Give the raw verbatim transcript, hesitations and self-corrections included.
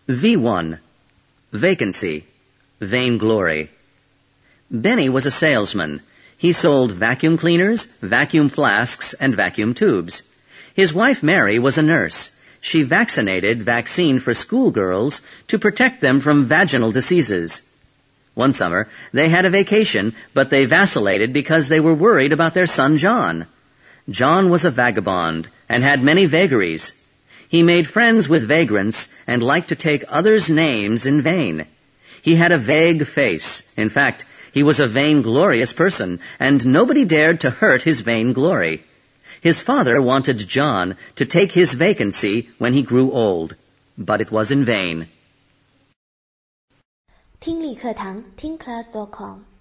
V one. Vacancy. Vainglory. Benny was a salesman. He sold vacuum cleaners, vacuum flasks, and vacuum tubes. His wife Mary was a nurse. She vaccinated vaccine for schoolgirls to protect them from vaginal diseases. One summer, they had a vacation, but they vacillated because they were worried about their son John. John was a vagabond and had many vagaries. He made friends with vagrants and liked to take others' names in vain. He had a vague face. In fact, he was a vainglorious person, and nobody dared to hurt his vainglory. His father wanted John to take his vacancy when he grew old, but it was in vain. 听力课堂听 class dot com